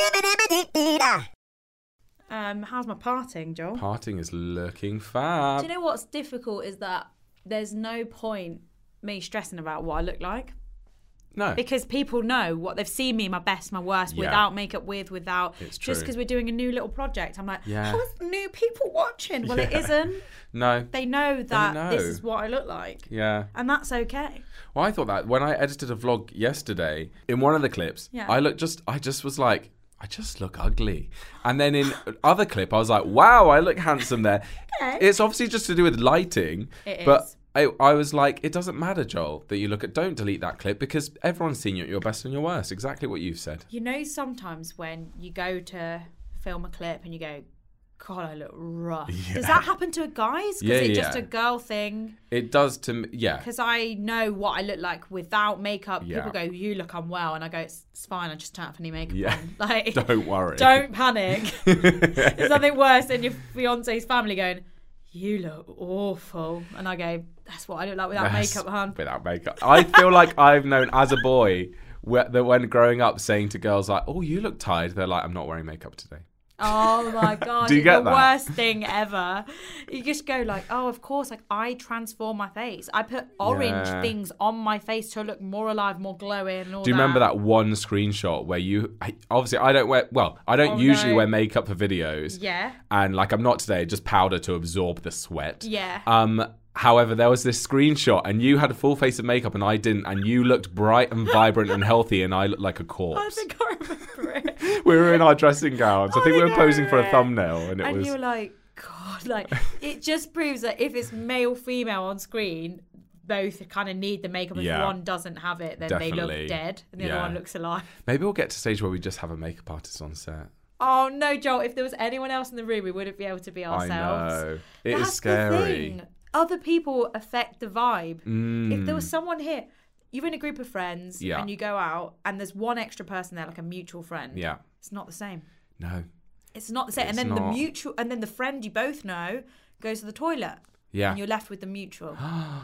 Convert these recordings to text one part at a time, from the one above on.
How's my parting, Joel? Parting is looking fab. Do you know what's difficult is that there's no point me stressing about what I look like. No. Because people know what they've seen me, my best, my worst, without makeup, without. It's true. Just because we're doing a new little project, I'm like, Yeah. oh, it's new people watching. Well, it isn't. No. They know that this is what I look like. Yeah. And that's okay. Well, I thought that when I edited a vlog yesterday, in one of the clips, I just was like, I just look ugly. And then in other clip, I was like, wow, I look handsome there. Okay. It's obviously just to do with lighting. It but is. I was like, it doesn't matter, Joel, that you look at. Don't delete that clip because everyone's seen you at your best and your worst. Exactly what you've said. You know, sometimes when you go to film a clip and you go, God, I look rough. Yeah. Does that happen to guys? Because it's just a girl thing. It does to me, yeah. Because I know what I look like without makeup. Yeah. People go, you look unwell. And I go, it's fine. I just don't have any makeup on. Like, Don't worry. Don't panic. There's nothing worse than your fiance's family going, you look awful. And I go, that's what I look like without makeup, hon. Without makeup. I feel like I've known as a boy that when growing up saying to girls like, oh, you look tired. They're like, I'm not wearing makeup today. Oh my God. Do you get the that? worst thing ever. You just go like, oh, of course, like I transform my face. I put orange things on my face to look more alive, more glowing and all that. Do you remember that one screenshot where obviously I don't usually wear makeup for videos. Yeah. And like I'm not today, just powder to absorb the sweat. Yeah. However, there was this screenshot and you had a full face of makeup and I didn't, and you looked bright and vibrant and healthy and I looked like a corpse. I think I remember it. We were in our dressing gowns. I think we were posing for a thumbnail and it was... you were like, God, like, it just proves that if it's male, female on screen, both kind of need the makeup. If one doesn't have it, then they look dead and the other one looks alive. Maybe we'll get to a stage where we just have a makeup artist on set. Oh, no, Joel, if there was anyone else in the room, we wouldn't be able to be ourselves. I know. It is scary. scary. The thing. Other people affect the vibe. If there was someone here, you're in a group of friends and you go out and there's one extra person there, like a mutual friend. Yeah. It's not the same. No. It's not the same. And then the friend you both know goes to the toilet. Yeah. And you're left with the mutual.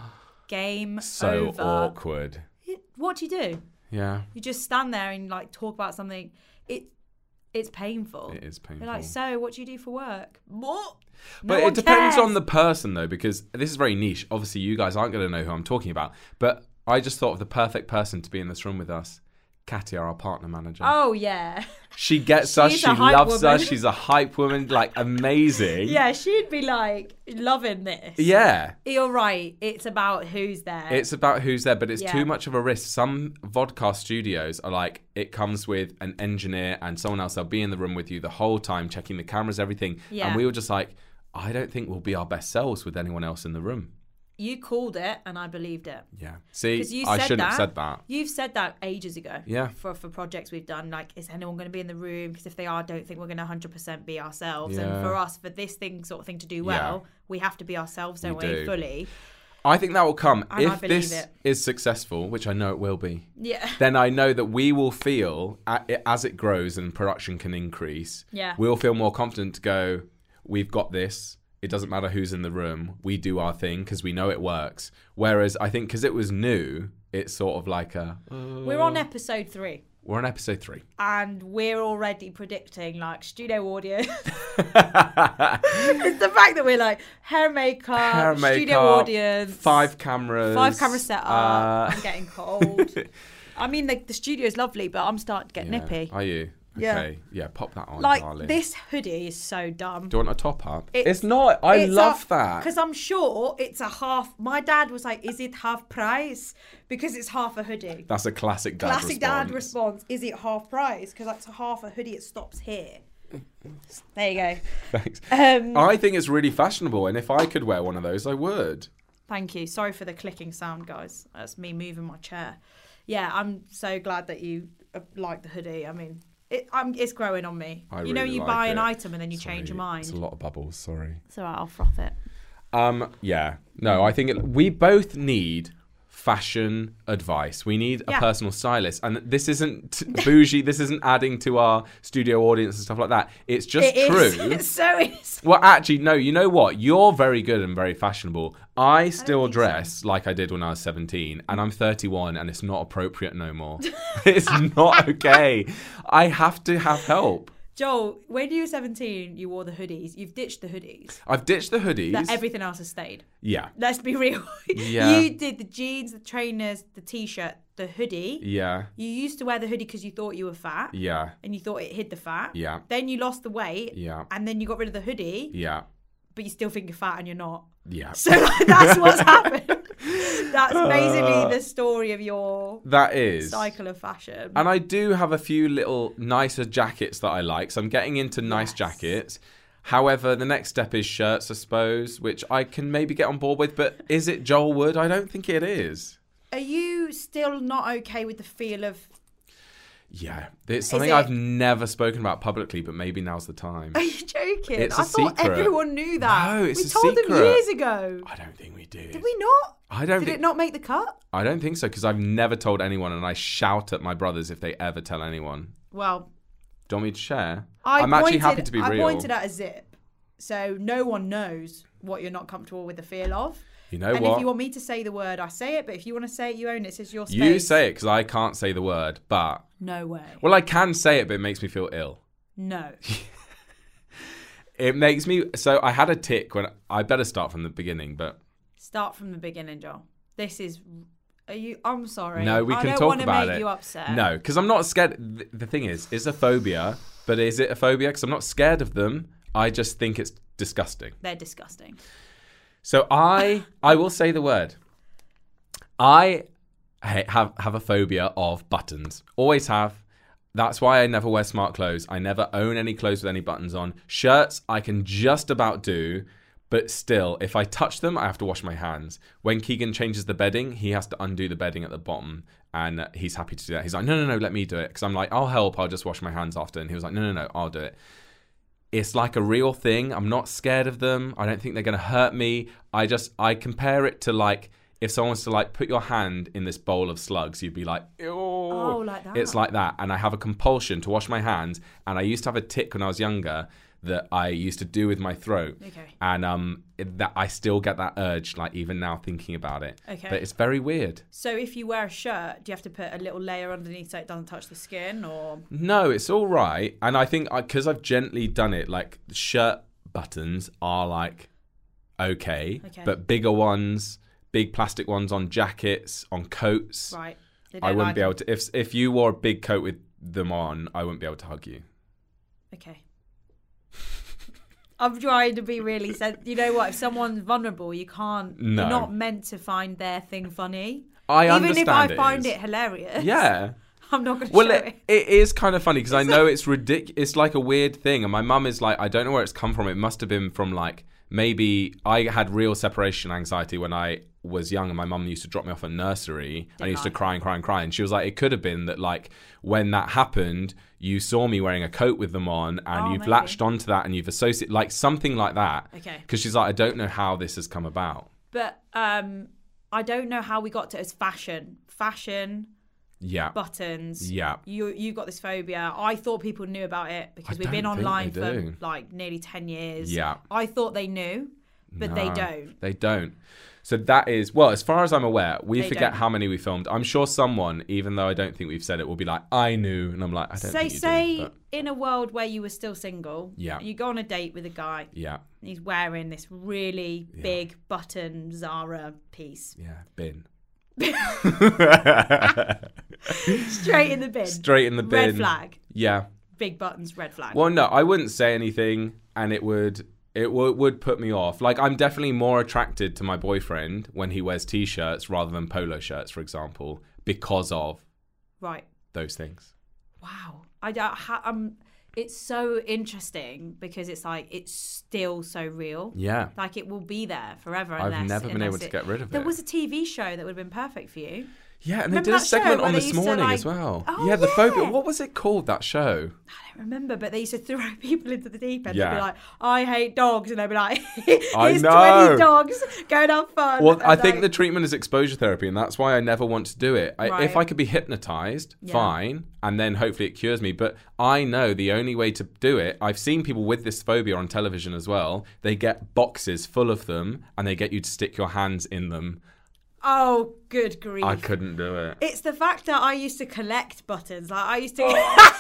Game so over. Awkward. What do you do? Yeah. You just stand there and like talk about something. It's painful. It is painful. You're like, so what do you do for work? What? But it depends on the person, though, because this is very niche. Obviously, you guys aren't going to know who I'm talking about. But I just thought of the perfect person to be in this room with us. Katia, our partner manager. Oh, yeah. She gets us. She loves us. She's a hype woman. Like, amazing. Yeah, she'd be like, loving this. Yeah. You're right. It's about who's there. It's about who's there, but it's too much of a risk. Some vodcast studios are like, it comes with an engineer and someone else. They'll be in the room with you the whole time, checking the cameras, everything. Yeah. And we were just like, I don't think we'll be our best selves with anyone else in the room. You called it and I believed it. Yeah. See, I shouldn't have said that. You've said that ages ago. Yeah. For projects we've done. Like, is anyone going to be in the room? Because if they are, I don't think we're going to 100% be ourselves. And for us, for this sort of thing to do well, we have to be ourselves, don't we? Fully. I think that will come. And if this is successful, which I know it will be, then I know that we will feel, as it grows and production can increase, we'll feel more confident to go, we've got this. It doesn't matter who's in the room. We do our thing because we know it works. Whereas I think because it was new, it's sort of like We're on episode 3. We're on episode 3. And we're already predicting, like, studio audio. It's the fact that we're like, hair makeup, studio audience. 5 cameras. 5 camera setup. I'm getting cold. I mean, the studio's lovely, but I'm starting to get nippy. Are you? Okay, yeah, pop that on, like, darling. This hoodie is so dumb. Do you want a top up? It's not. I love that. Because I'm sure it's a half. My dad was like, is it half price? Because it's half a hoodie. That's a classic dad response. Is it half price? Because that's a half a hoodie. It stops here. There you go. Thanks. I think it's really fashionable. And if I could wear one of those, I would. Thank you. Sorry for the clicking sound, guys. That's me moving my chair. Yeah, I'm so glad that you like the hoodie. I mean... It's growing on me. You know, you buy an item and then you change your mind. It's a lot of bubbles, sorry. It's all right, I'll froth it. Yeah. No, I think we both need fashion advice. We need a personal stylist. And this isn't bougie. This isn't adding to our studio audience and stuff like that. It's just true. It so is. Well, actually, no. You know what? You're very good and very fashionable. I still dress like I did when I was 17, and I'm 31, and it's not appropriate no more. It's not okay. I have to have help. Joel, when you were 17, you wore the hoodies. You've ditched the hoodies. I've ditched the hoodies. But everything else has stayed. Yeah. Let's be real. Yeah. You did the jeans, the trainers, the t-shirt, the hoodie. Yeah. You used to wear the hoodie because you thought you were fat. Yeah. And you thought it hid the fat. Yeah. Then you lost the weight. Yeah. And then you got rid of the hoodie. Yeah. But you still think you're fat and you're not. Yeah. So that's what's happened. That's basically the story of your cycle of fashion. And I do have a few little nicer jackets that I like. So I'm getting into nice jackets. However, the next step is shirts, I suppose, which I can maybe get on board with. But is it Joel Wood? I don't think it is. Are you still not okay with the feel of... Yeah, it's something I've never spoken about publicly, but maybe now's the time. Are you joking? It's I thought secret. Everyone knew that. No, it's we told them years ago. I don't think we did. Did we not? Did it not make the cut? I don't think so, because I've never told anyone, and I shout at my brothers if they ever tell anyone. Well, do you want me to share? I'm actually happy to be real. I pointed at a zip, so no one knows what you're not comfortable with the feel of. You know what? And if you want me to say the word, I say it. But if you want to say it, you own it. It's your space. You say it, because I can't say the word, but... No way. Well, I can say it, but it makes me feel ill. No. It makes me... So I had a tick when... I better start from the beginning, but... Start from the beginning, Joel. This is... I'm sorry. No, we can talk about it. I don't want to make you upset. No, because I'm not scared. The thing is, it's a phobia, but is it a phobia? Because I'm not scared of them. I just think it's disgusting. They're disgusting. So I will say the word. I have a phobia of buttons. Always have. That's why I never wear smart clothes. I never own any clothes with any buttons on. Shirts I can just about do, but still, if I touch them, I have to wash my hands. When Keegan changes the bedding, he has to undo the bedding at the bottom, and he's happy to do that. He's like, no, let me do it. Because I'm like, I'll help. I'll just wash my hands after. And he was like, no, I'll do it. It's like a real thing. I'm not scared of them. I don't think they're going to hurt me. I compare it to like, if someone was to like put your hand in this bowl of slugs, you'd be like, ew. Oh, like that. It's like that. And I have a compulsion to wash my hands. And I used to have a tick when I was younger that I used to do with my throat. Okay. And that I still get that urge, like even now thinking about it. Okay. But it's very weird. So if you wear a shirt, do you have to put a little layer underneath so it doesn't touch the skin, or? No, it's all right. And I think because I've gently done it, like shirt buttons are like okay. But bigger ones, big plastic ones on jackets, on coats. Right. I wouldn't be able to. If you wore a big coat with them on, I wouldn't be able to hug you. Okay. I'm trying to be really... You know what? If someone's vulnerable, you can't... No. You're not meant to find their thing funny. I understand. Even if I find it hilarious. Yeah. I'm not going to show it. It is kind of funny because I know it's ridiculous. It's like a weird thing. And my mum is like, I don't know where it's come from. It must have been from like... Maybe I had real separation anxiety when I was young, and my mum used to drop me off at nursery, and I used to cry. And she was like, it could have been that like when that happened, you saw me wearing a coat with them on, and you've latched onto that, and you've associated like something like that. Okay. Because she's like, I don't know how this has come about. But I don't know how we got to it as fashion. Yeah. Buttons. Yeah. You got this phobia. I thought people knew about it because we've been online for like nearly 10 years. Yeah. I thought they knew, but they don't. They don't. So that is, well, as far as I'm aware, we forget how many we filmed. I'm sure someone, even though I don't think we've said it, will be like, I knew. And I'm like, I don't think you say do, in a world where you were still single, you go on a date with a guy. Yeah. He's wearing this really big button Zara piece. Yeah, bin. Straight in the bin. Straight in the bin. Red flag. Yeah. Big buttons, red flag. Well, no, I wouldn't say anything, and it would put me off. Like, I'm definitely more attracted to my boyfriend when he wears t-shirts rather than polo shirts, for example, because of those things. Wow. It's so interesting because it's like, it's still so real. Yeah. Like, it will be there forever. I've never been able to get rid of it. There was a TV show that would have been perfect for you. Yeah, and they did a segment on This Morning as well. Oh, the phobia. What was it called, that show? I don't remember, but they used to throw people into the deep end. They'd be like, I hate dogs. And they'd be like, here's 20 dogs, go and have fun. Well, I think the treatment is exposure therapy, and that's why I never want to do it. If I could be hypnotized, fine, and then hopefully it cures me. But I know the only way to do it, I've seen people with this phobia on television as well. They get boxes full of them, and they get you to stick your hands in them. Oh, good grief. I couldn't do it. It's the fact that I used to collect buttons. Like, I used to...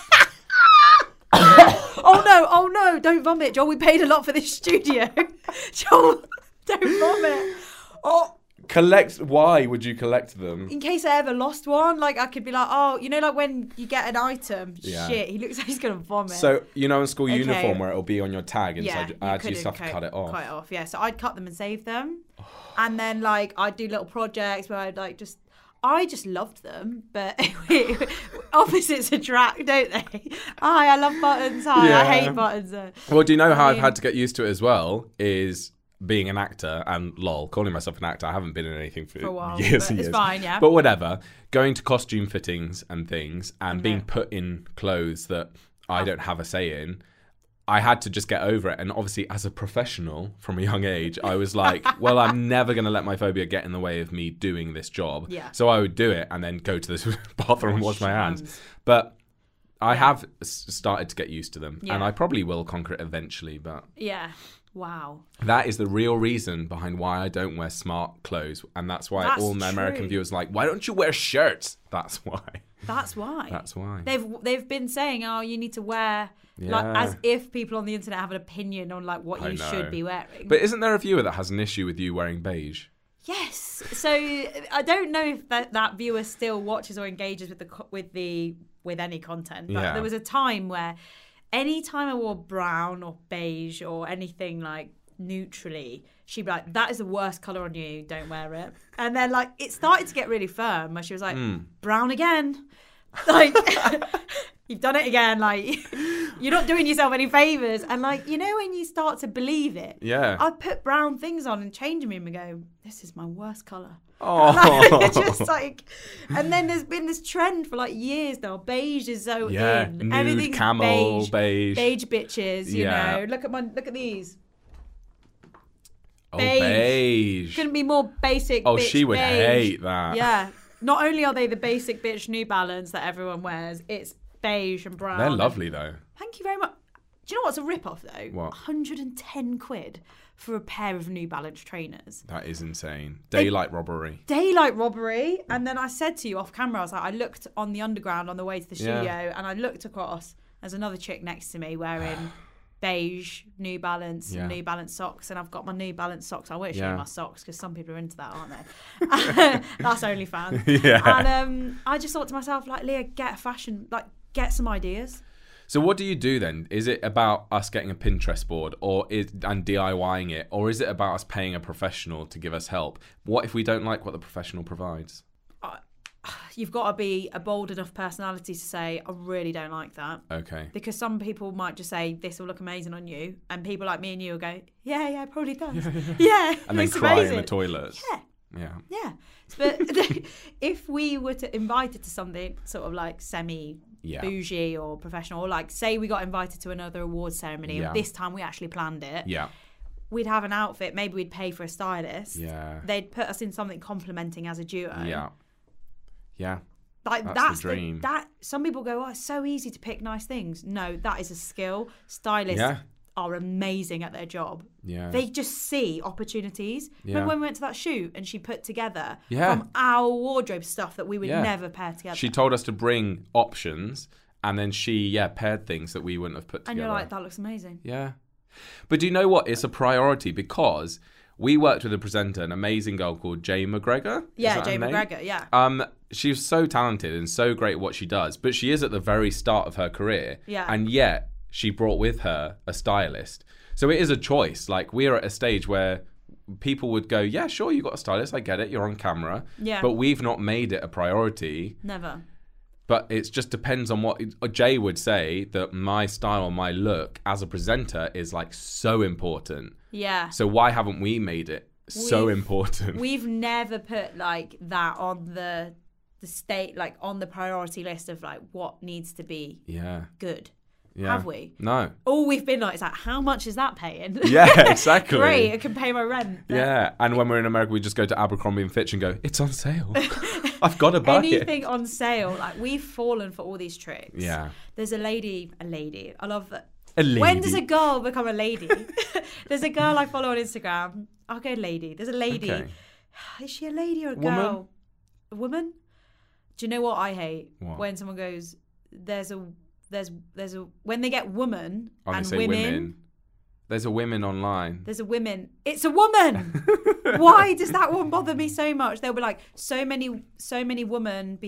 Oh no, don't vomit. Joel, we paid a lot for this studio. Joel, don't vomit. Oh. Collect? Why would you collect them? In case I ever lost one. Like, I could be like, oh, you know, like when you get an item, shit, he looks like he's going to vomit. So, you know, in school uniform where it'll be on your tag inside, I actually used to have to cut it off. Cut it off, yeah. So I'd cut them and save them. And then, like, I'd do little projects where I'd, like, I just loved them, but opposites attract, don't they? Hi, I love buttons. Hi, I hate buttons. Well, do you know how I've had to get used to it as well? Is being an actor and calling myself an actor. I haven't been in anything for a while, years and years. It's fine, yeah. But whatever. Going to costume fittings and things and being put in clothes that I don't have a say in. I had to just get over it. And obviously, as a professional from a young age, I was like, well, I'm never going to let my phobia get in the way of me doing this job. Yeah. So I would do it and then go to the bathroom and wash my hands. But I have started to get used to them. Yeah. And I probably will conquer it eventually. But yeah. Wow. That is the real reason behind why I don't wear smart clothes. And that's why all my American viewers are like, why don't you wear shirts? That's why. That's why. That's why. They've been saying, oh, you need to wear... Yeah. Like, as if people on the internet have an opinion on like what you should be wearing. But isn't there a viewer that has an issue with you wearing beige? Yes. So I don't know if that viewer still watches or engages with any content. But there was a time where any time I wore brown or beige or anything like neutrally, she'd be like, that is the worst colour on you, don't wear it. And then like it started to get really firm where she was like, brown again. Like you've done it again, like you're not doing yourself any favours. And like, you know, when you start to believe it, I'd put brown things on and change them and go, this is my worst colour. Like, just like, and then there's been this trend for like years now. Beige is so in. Nude, everything's camel, beige bitches. You know, look at these. Oh, beige. Couldn't be more basic. Oh, bitch, she would beige. hate that. Yeah. Not only are they the basic bitch New Balance that everyone wears, it's beige and brown. They're lovely though. Thank you very much. Do you know what's a rip-off though? What? 110 quid for a pair of New Balance trainers. That is insane. Daylight robbery. And then I said to you off camera, I was like, I looked on the underground on the way to the studio and I looked across. There's another chick next to me wearing beige New Balance and New Balance socks, and I've got my New Balance socks. I won't show you my socks because some people are into that, aren't they? That's OnlyFans. And I just thought to myself, like, Leah, get a fashion, like, get some ideas. So what do you do then? Is it about us getting a Pinterest board and DIYing it, or is it about us paying a professional to give us help? What if we don't like what the professional provides? You've got to be a bold enough personality to say, I really don't like that. Okay. Because some people might just say, this will look amazing on you. And people like me and you will go, yeah, it probably does. Yeah. And then cry amazing in the toilets. Yeah. But if we were to invite it to something sort of like semi-bougie or professional, or like say we got invited to another awards ceremony and this time we actually planned it. Yeah. We'd have an outfit. Maybe we'd pay for a stylist. Yeah. They'd put us in something complementing as a duo. Yeah. Yeah. Like that's the dream. Some people go, oh, it's so easy to pick nice things. No, that is a skill. Stylists are amazing at their job. Yeah. They just see opportunities. Remember when we went to that shoot and she put together from our wardrobe stuff that we would never pair together. She told us to bring options and then she paired things that we wouldn't have put together. And you're like, that looks amazing. Yeah. But do you know what? It's a priority because we worked with a presenter, an amazing girl called Jay McGregor. Yeah, Jay McGregor, yeah. She's so talented and so great at what she does, but she is at the very start of her career. Yeah. And yet she brought with her a stylist. So it is a choice. Like, we're at a stage where people would go, yeah, sure, you got a stylist, I get it, you're on camera. Yeah. But we've not made it a priority. Never. But it just depends on what Jay would say, that my style, my look as a presenter is like so important. Yeah. So why haven't we made it so important? We've never put like that on the the state, like on the priority list of like what needs to be good. Yeah. Have we? No. All we've been like, is like, how much is that paying? Yeah, exactly. Great, I can pay my rent. Yeah, and when we're in America, we just go to Abercrombie and Fitch and go, it's on sale. I've got to buy anything on sale. Like, we've fallen for all these tricks. Yeah. There's a lady. I love that. A lady. When does a girl become a lady? There's a girl I follow on Instagram. I'll go lady. There's a lady. Okay. Is she a lady or a girl? A woman? Do you know what I hate? What? When someone goes, there's a when they get woman and women. There's a women online. There's a women. It's a woman. Why does that one bother me so much? They'll be like, so many women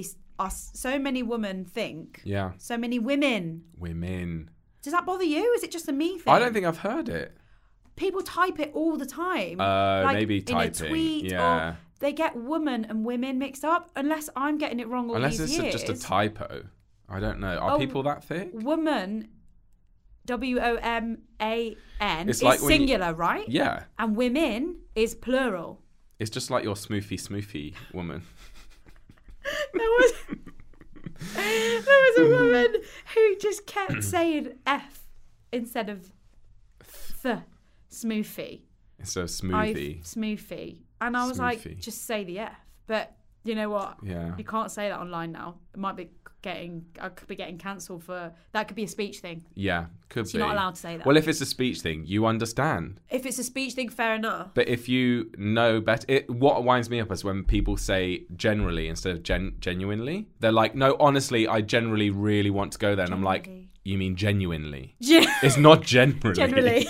think. Yeah. So many women. Women. Does that bother you? Is it just a me thing? I don't think I've heard it. People type it all the time. Like maybe typing. In a tweet, yeah. Or they get woman and women mixed up. Unless I'm getting it wrong all these years. Unless it's just a typo. I don't know. Are people that thick? Woman, WOMAN, is like singular, right? Yeah. And women is plural. It's just like your smoofy woman. There was a woman who just kept saying F instead of the smoothie. So smoothie. Smoothie. And I was like, just say the F. But you know what? Yeah. You can't say that online now. It might be I could be getting cancelled for that. Could be a speech thing. Yeah, could be. You're not allowed to say that. Well, if it's a speech thing, you understand. If it's a speech thing, fair enough. But if you know better, what winds me up is when people say generally instead of genuinely. They're like, no, honestly, I generally really want to go there. And I'm like, you mean genuinely? It's not generally. Generally.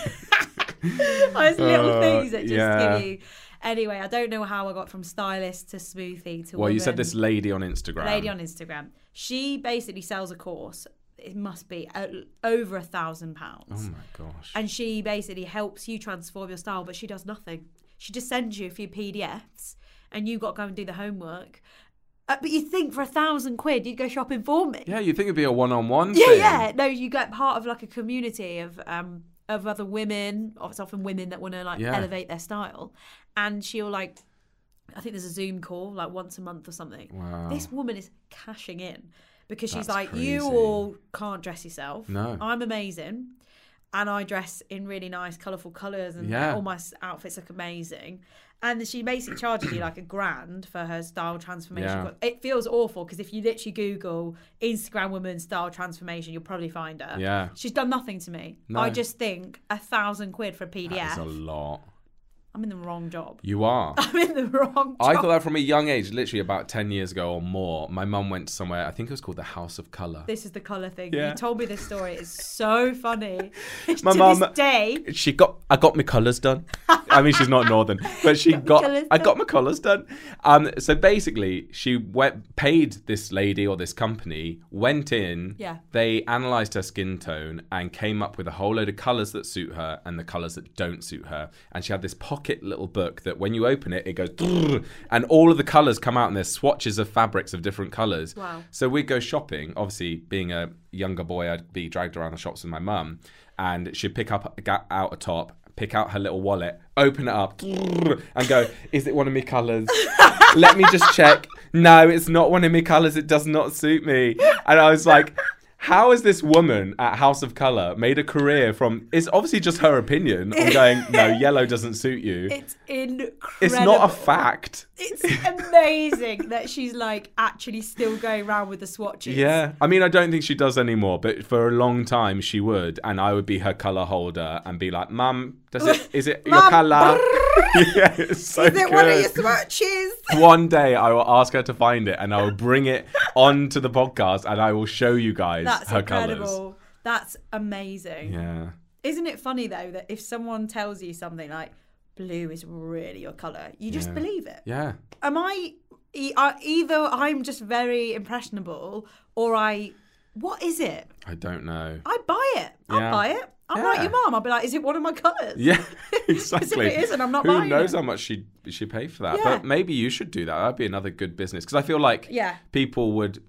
Those little things that just give you. Anyway, I don't know how I got from stylist to smoothie to Well, you said this lady on Instagram. She basically sells a course. It must be over £1,000. Oh my gosh. And she basically helps you transform your style, but she does nothing. She just sends you a few PDFs and you've got to go and do the homework. But you think for £1,000 you'd go shopping for me. Yeah, you think it'd be a one-on-one thing. Yeah. No, you get part of like a community of other women. It's often women that want to elevate their style. And she'll I think there's a Zoom call like once a month or something. Wow. This woman is cashing in because she's That's crazy. You all can't dress yourself. No. I'm amazing. And I dress in really nice, colourful colours and all my outfits look amazing. And she basically charges you like $1,000 for her style transformation. Yeah. It feels awful because if you literally Google Instagram woman style transformation, you'll probably find her. Yeah. She's done nothing to me. No. I just think £1,000 for a PDF. That is a lot. I'm in the wrong job. You are. I'm in the wrong job. I thought that from a young age, literally about 10 years ago or more. My mum went somewhere, I think it was called the House of Colour. This is the colour thing. Yeah. You told me this story. It's so funny. My mum, this day, I got my colours done. I mean, she's not northern, but I got my colours done. So basically, she paid this lady or this company, went in, they analysed her skin tone and came up with a whole load of colours that suit her and the colours that don't suit her. And she had this pocket little book that when you open it, it goes and all of the colours come out and there's swatches of fabrics of different colours. Wow. So we'd go shopping. Obviously, being a younger boy, I'd be dragged around the shops with my mum and she'd pick out a top, pick out her little wallet, open it up and go, is it one of my colours? Let me just check. No, it's not one of my colours. It does not suit me. And I was like, how has this woman at House of Colour made a career from... It's obviously just her opinion on going, no, yellow doesn't suit you. It's incredible. It's not a fact. It's amazing that she's actually still going around with the swatches. Yeah. I mean, I don't think she does anymore, but for a long time she would. And I would be her colour holder and be like, Mum, is it your colour? Yeah, it's so is it good. One of your swatches? One day I will ask her to find it and I will bring it onto the podcast and I will show you guys her incredible. Colours. That's amazing. Yeah. Isn't it funny though that if someone tells you something like blue is really your colour, you just believe it? Yeah. Am I either I'm just very impressionable or what is it? I don't know. I buy it. I'll buy it. I'm like your mum. I'll be like, is it one of my colours? Yeah, exactly. If it isn't, I'm not buying it. Who knows how much she'd pay for that? Yeah. But maybe you should do that. That'd be another good business. Because I feel like people would,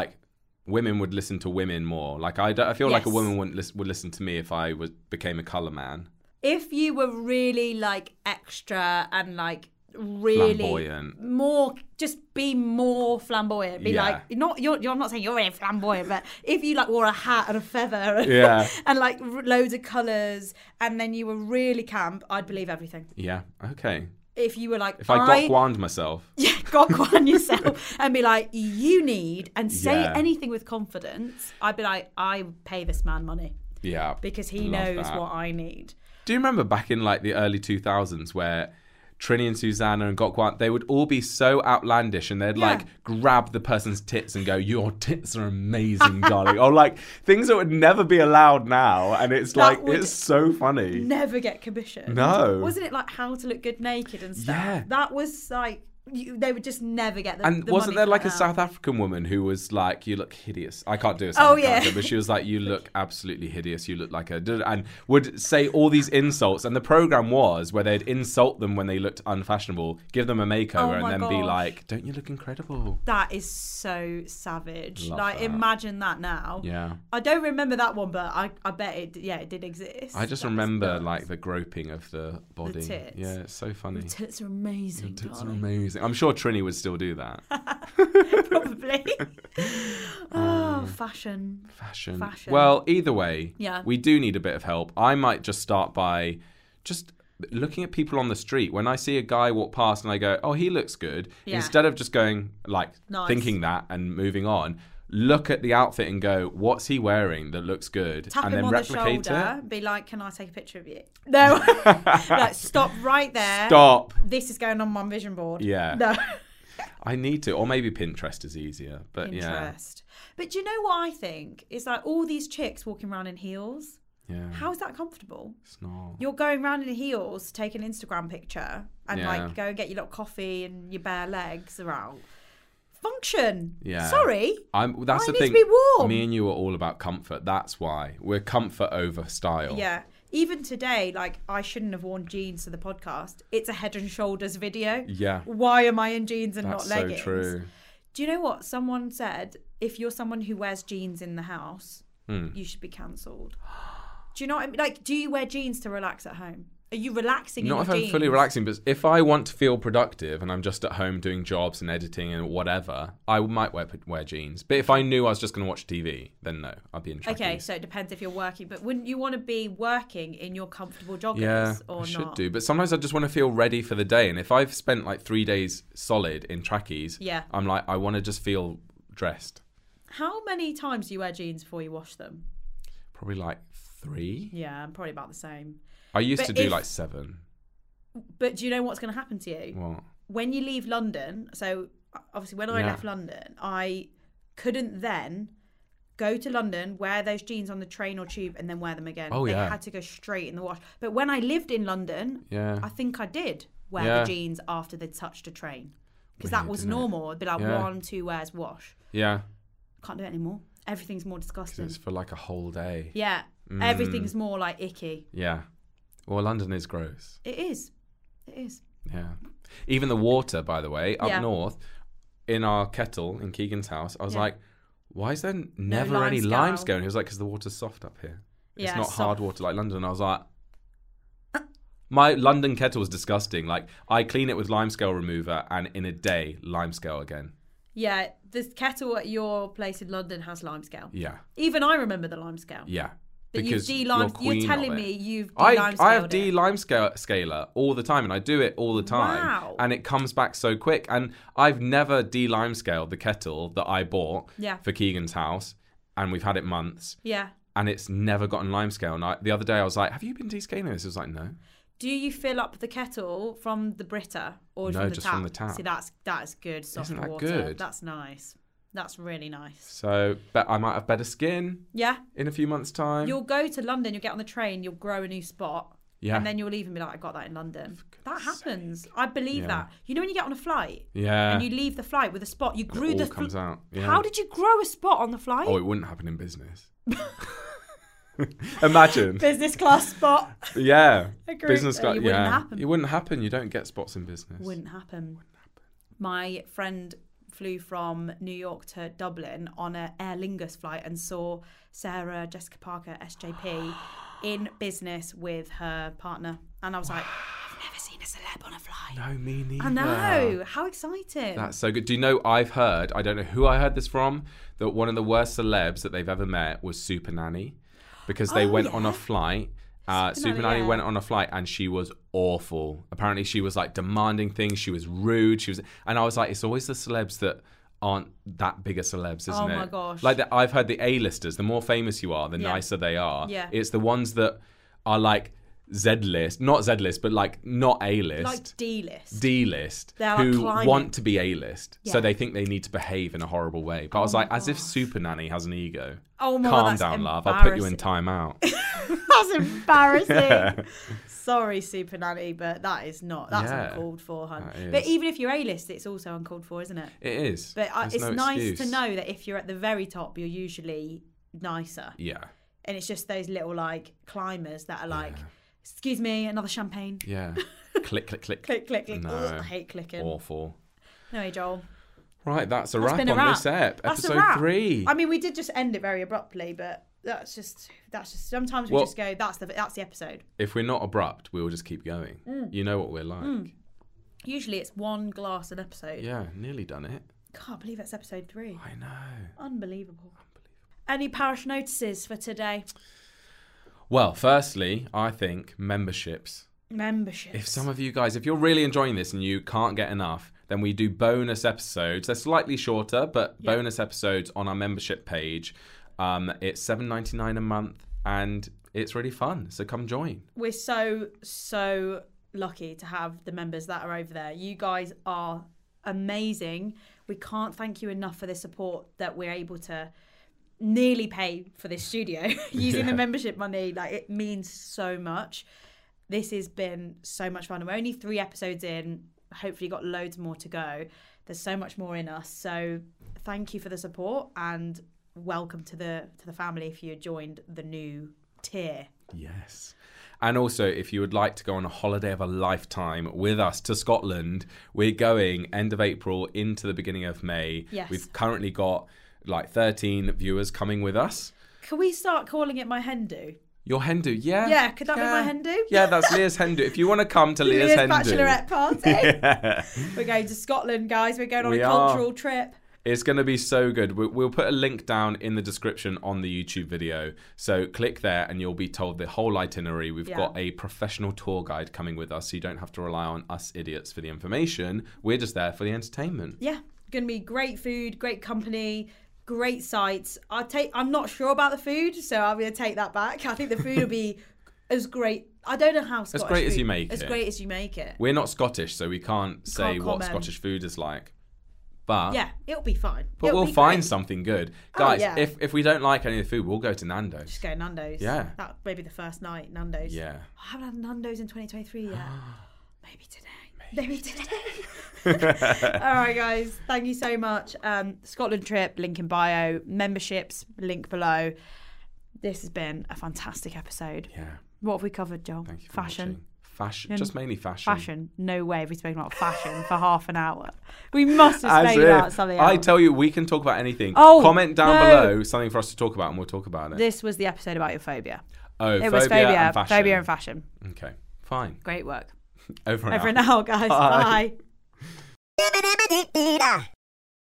women would listen to women more. I feel like a woman would listen to me if I became a colour man. If you were really extra and really flamboyant. Just be more flamboyant. Be like, I'm not saying you're really flamboyant, but if you like wore a hat and a feather and like loads of colours, and then you were really camp, I'd believe everything. Yeah. Okay. If you were like, if I got Gwand myself. Yeah, got Gwand yourself and be like, you need, and say anything with confidence, I'd be like, I pay this man money. Yeah. Because he knows what I need. Do you remember back in like the early 2000s where Trini and Susanna and Got Gwant, they would all be so outlandish and they'd like grab the person's tits and go, your tits are amazing, darling. Or like things that would never be allowed now. And it's like, it's so funny. Never get commissioned. No. Wasn't it like How to Look Good Naked and stuff? Yeah. That was like... they would just never get the And wasn't there like a South African woman who was like, you look hideous. I can't do a South African, but she was like, you look absolutely hideous. You look like a... And would say all these insults. And the program was where they'd insult them when they looked unfashionable, give them a makeover, and then be like, don't you look incredible? That is so savage. Like, imagine that now. Yeah. I don't remember that one, but I bet it did exist. I just remember like the groping of the body. The tits. Yeah, it's so funny. The tits are amazing, The tits are amazing. I'm sure Trini would still do that. Probably. Fashion. Well, either way, we do need a bit of help. I might just start by just looking at people on the street. When I see a guy walk past and I go, oh, he looks good, instead of just going like thinking that and moving on, look at the outfit and go, what's he wearing that looks good? Tap and him then on replicate the shoulder, it. Be like, can I take a picture of you? No. Like, stop right there. Stop. This is going on my vision board. Yeah. No. I need to. Or maybe Pinterest is easier. But Pinterest. But do you know what I think? It's like all these chicks walking around in heels. Yeah. How is that comfortable? It's not. You're going around in heels, take an Instagram picture, and like go and get your little coffee and your bare legs are out. Function. Yeah. Sorry. That's the thing. To be warm. Me and you are all about comfort. That's why we're comfort over style. Yeah. Even today, like, I shouldn't have worn jeans to the podcast. It's a Head and Shoulders video. Yeah. Why am I in jeans and not leggings? That's so true. Do you know what? Someone said, if you're someone who wears jeans in the house, you should be cancelled. Do you know what I mean? Like, do you wear jeans to relax at home? Are you relaxing in your jeans? Not if I'm fully relaxing, but if I want to feel productive and I'm just at home doing jobs and editing and whatever, I might wear jeans. But if I knew I was just going to watch TV, then no, I'd be in trackies. Okay, so it depends if you're working. But wouldn't you want to be working in your comfortable joggers or not? I should do. But sometimes I just want to feel ready for the day. And if I've spent like 3 days solid in trackies, I'm like, I want to just feel dressed. How many times do you wear jeans before you wash them? Probably like 3. Yeah, I'm probably about the same. I used to do like 7. But do you know what's going to happen to you? What? When you leave London, so obviously when I left London, I couldn't then go to London, wear those jeans on the train or tube and then wear them again. They had to go straight in the wash. But when I lived in London, I think I did wear the jeans after they'd touched a train. Because that was normal. It'd be like 1, 2 wears wash. Yeah. Can't do it anymore. Everything's more disgusting. It's for like a whole day. Yeah. Everything's more like icky. Yeah. Well, London is gross. It is. It is. Yeah. Even the water, by the way, up north, in our kettle in Keegan's house, I was like, why is there never any limescale? And he was like, because the water's soft up here. It's not hard water like London. And I was like, my London kettle was disgusting. Like, I clean it with limescale remover and in a day, limescale again. Yeah, the kettle at your place in London has limescale. Yeah. Even I remember the limescale. Yeah. But because you're telling me you've de-limescaled I have de-limescaler all the time, and I do it all the time. Wow. And it comes back so quick. And I've never de-limescaled the kettle that I bought for Keegan's house, and we've had it months. Yeah. And it's never gotten limescale. And the other day I was like, have you been descaling this? It was like, no. Do you fill up the kettle from the Brita or from the just tap? From the tap. See, that's good soft Isn't that water. Good? That's nice. That's really nice. So, but I might have better skin. Yeah. In a few months' time. You'll go to London, you'll get on the train, you'll grow a new spot. Yeah. And then you'll leave and be like, I got that in London. That happens. I believe that. You know when you get on a flight? Yeah. And you leave the flight with a spot, you grew it all comes out. Yeah. How did you grow a spot on the flight? Oh, it wouldn't happen in business. Imagine. Business class spot. Yeah. Agreed. Business class. It wouldn't happen. It wouldn't happen. You don't get spots in business. Wouldn't happen. My friend flew from New York to Dublin on an Aer Lingus flight and saw Sarah Jessica Parker, SJP, in business with her partner. And I was like, I've never seen a celeb on a flight. No, me neither. I know. How exciting. That's so good. Do you know, I've heard, I don't know who I heard this from, that one of the worst celebs that they've ever met was Super Nanny. Because they went on a flight. Super Nanny went on a flight and she was awful. Apparently she was like demanding things. She was rude. And I was like, it's always the celebs that aren't that big a celebs, isn't it? Oh my gosh. Like I've heard the A-listers, the more famous you are, the nicer they are. Yeah. It's the ones that are like Z-list, not Z-list, but like not A-list. Like D-list. D-list. They're who like want to be A-list. Yeah. So they think they need to behave in a horrible way. But I was like, as if Super Nanny has an ego. Oh my God, Calm down, love. I'll put you in time out. That's embarrassing. Sorry, Super Nanny, but that's uncalled for, hun. But even if you're A-list, it's also uncalled for, isn't it? It is. But it's nice to know that if you're at the very top, you're usually nicer. Yeah. And it's just those little like climbers that are like, excuse me, another champagne. Yeah. Click, click, click. Click, click, click. No. Ugh, I hate clicking. Awful. No, Joel. Right, that's a wrap on this episode 3. I mean, we did just end it very abruptly, but that's just sometimes we just go, that's the episode. If we're not abrupt, we'll just keep going. You know what we're like. Usually it's one glass an episode. Yeah, nearly done it. Can't believe it's episode 3. I know. Unbelievable. Any parish notices for today? Well, firstly, I think memberships. If some of you guys, if you're really enjoying this and you can't get enough, then we do bonus episodes. They're slightly shorter, but bonus episodes on our membership page. It's $7.99 a month, and it's really fun. So come join. We're so lucky to have the members that are over there. You guys are amazing. We can't thank you enough for the support that we're able to nearly pay for this studio using the membership money. Like, it means so much. This has been so much fun. We're only 3 episodes in. Hopefully got loads more to go. There's so much more in us. So thank you for the support, and welcome to the family if you joined the new tier. Yes. And also, if you would like to go on a holiday of a lifetime with us to Scotland, we're going end of April into the beginning of May. Yes. We've currently got like 13 viewers coming with us. Can we start calling it my hen do? Your hen do, yeah. Yeah, could that be my hen do? Yeah, that's Leah's hen do. If you want to come to Leah's hen do. Bachelorette party. We're going to Scotland, guys. We're going on a cultural trip. It's going to be so good. We'll put a link down in the description on the YouTube video. So click there and you'll be told the whole itinerary. We've got a professional tour guide coming with us, so you don't have to rely on us idiots for the information. We're just there for the entertainment. Yeah, going to be great food, great company, great sights. I'm not sure about the food, so I'm going to take that back. I think the food will be as great. I don't know how Scottish as great food, as you make it. As great as you make it. We're not Scottish, so we can't say what Scottish food is like. But yeah, it'll be fine. But we'll find something good. Guys, if we don't like any of the food, we'll go to Nando's. Just go Nando's. Yeah. That maybe the first night, Nando's. Yeah. I haven't had Nando's in 2023 yet. Maybe today. All right, guys. Thank you so much. Scotland trip, link in bio. Memberships, link below. This has been a fantastic episode. Yeah. What have we covered, Joel? Thank you for Fashion. watching. Fashion, just mainly fashion. Fashion. No way have we spoken about fashion for half an hour. We must have spoken about something else. I tell you, we can talk about anything. Comment down below something for us to talk about, and we'll talk about it. This was the episode about your phobia. Oh, it was phobia and fashion. Phobia and fashion. Okay, fine. Great work. Over and out, guys. Bye. Bye.